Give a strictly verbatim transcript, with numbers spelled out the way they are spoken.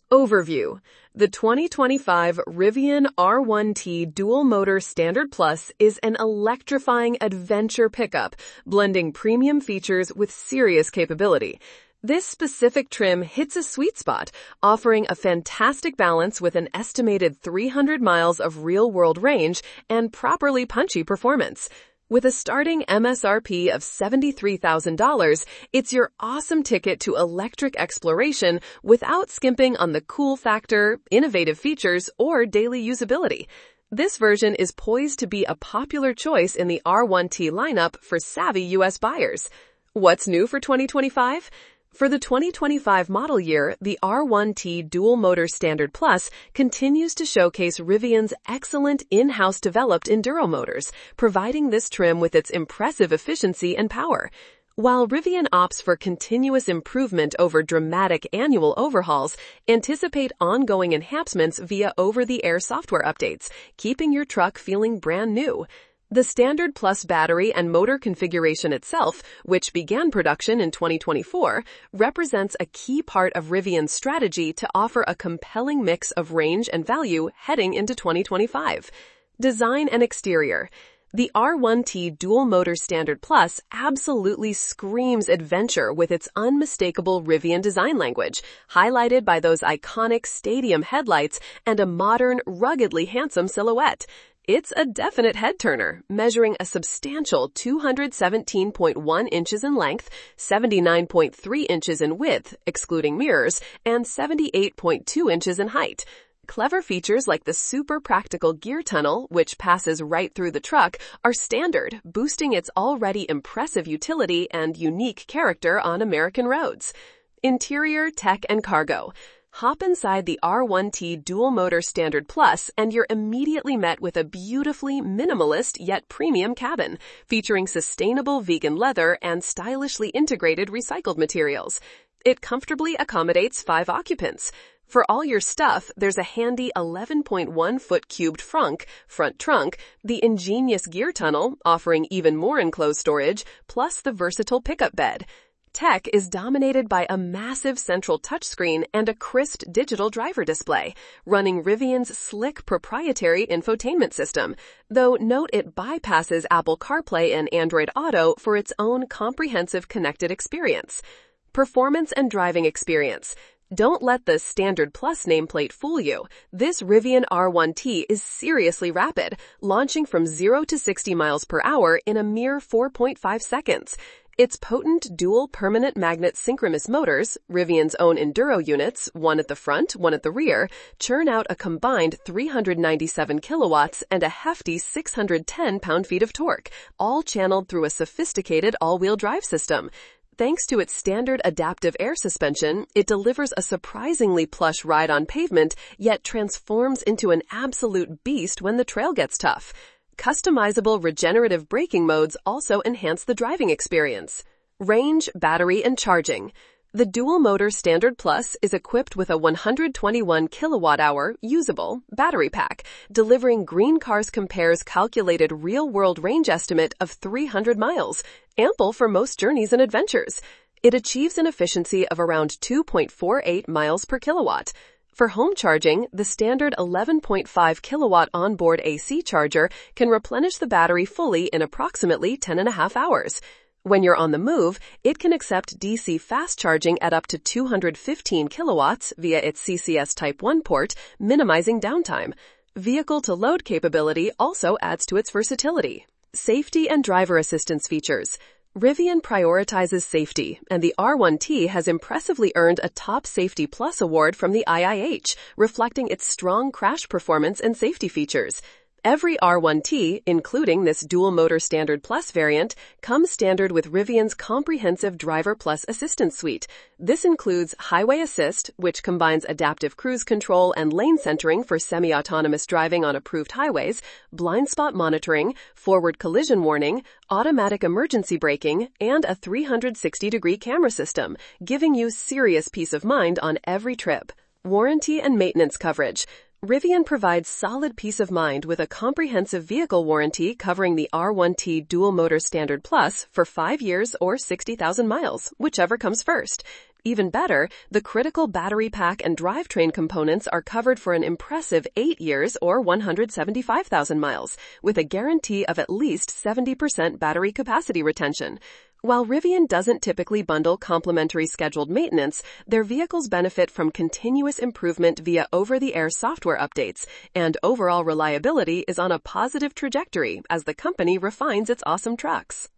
Overview. The twenty twenty-five Rivian R one T Dual Motor Standard Plus is an electrifying adventure pickup, blending premium features with serious capability. This specific trim hits a sweet spot, offering a fantastic balance with an estimated three hundred miles of real-world range and properly punchy performance. With a starting M S R P of seventy-three thousand dollars, it's your awesome ticket to electric exploration without skimping on the cool factor, innovative features, or daily usability. This version is poised to be a popular choice in the R one T lineup for savvy U S buyers. What's new for twenty twenty-five? For the twenty twenty-five model year, the R one T Dual Motor Standard Plus continues to showcase Rivian's excellent in-house developed enduro motors, providing this trim with its impressive efficiency and power. While Rivian opts for continuous improvement over dramatic annual overhauls, anticipate ongoing enhancements via over-the-air software updates, keeping your truck feeling brand new. The Standard Plus battery and motor configuration itself, which began production in twenty twenty-four, represents a key part of Rivian's strategy to offer a compelling mix of range and value heading into twenty twenty-five. Design and exterior. The R one T Dual Motor Standard Plus absolutely screams adventure with its unmistakable Rivian design language, highlighted by those iconic stadium headlights and a modern, ruggedly handsome silhouette. It's a definite head-turner, measuring a substantial two hundred seventeen point one inches in length, seventy-nine point three inches in width, excluding mirrors, and seventy-eight point two inches in height. Clever features like the super practical gear tunnel, which passes right through the truck, are standard, boosting its already impressive utility and unique character on American roads. Interior, tech, and cargo. Hop inside the R one T Dual Motor Standard Plus and you're immediately met with a beautifully minimalist yet premium cabin, featuring sustainable vegan leather and stylishly integrated recycled materials. It comfortably accommodates five occupants. For all your stuff, there's a handy eleven point one foot cubed frunk, front trunk, the ingenious gear tunnel, offering even more enclosed storage, plus the versatile pickup bed. Tech is dominated by a massive central touchscreen and a crisp digital driver display, running Rivian's slick proprietary infotainment system, though note it bypasses Apple CarPlay and Android Auto for its own comprehensive connected experience. Performance and driving experience. Don't let the Standard Plus nameplate fool you. This Rivian R one T is seriously rapid, launching from zero to sixty miles per hour in a mere four point five seconds. Its potent dual permanent magnet synchronous motors, Rivian's own enduro units, one at the front, one at the rear, churn out a combined three hundred ninety-seven kilowatts and a hefty six hundred ten pound-feet of torque, all channeled through a sophisticated all-wheel drive system. Thanks to its standard adaptive air suspension, it delivers a surprisingly plush ride on pavement, yet transforms into an absolute beast when the trail gets tough. Customizable regenerative braking modes also enhance the driving experience. Range, battery, and charging. The Dual Motor Standard Plus is equipped with a one hundred twenty-one kilowatt hour usable battery pack, delivering Green Cars Compare's calculated real-world range estimate of three hundred miles, ample for most journeys and adventures. It achieves an efficiency of around two point four eight miles per kilowatt. For home charging, the standard eleven point five kilowatt onboard A C charger can replenish the battery fully in approximately ten and a half hours. When you're on the move, it can accept D C fast charging at up to two hundred fifteen kilowatts via its C C S Type one port, minimizing downtime. Vehicle-to-load capability also adds to its versatility. Safety and driver assistance features. Rivian prioritizes safety, and the R one T has impressively earned a Top Safety Plus award from the I I H, reflecting its strong crash performance and safety features. Every R one T, including this Dual Motor Standard Plus variant, comes standard with Rivian's comprehensive Driver Plus Assistance Suite. This includes Highway Assist, which combines adaptive cruise control and lane centering for semi-autonomous driving on approved highways, blind spot monitoring, forward collision warning, automatic emergency braking, and a three hundred sixty degree camera system, giving you serious peace of mind on every trip. Warranty and maintenance coverage. Rivian provides solid peace of mind with a comprehensive vehicle warranty covering the R one T Dual Motor Standard Plus for five years or sixty thousand miles, whichever comes first. Even better, the critical battery pack and drivetrain components are covered for an impressive eight years or one hundred seventy-five thousand miles, with a guarantee of at least seventy percent battery capacity retention. While Rivian doesn't typically bundle complimentary scheduled maintenance, their vehicles benefit from continuous improvement via over-the-air software updates, and overall reliability is on a positive trajectory as the company refines its awesome trucks.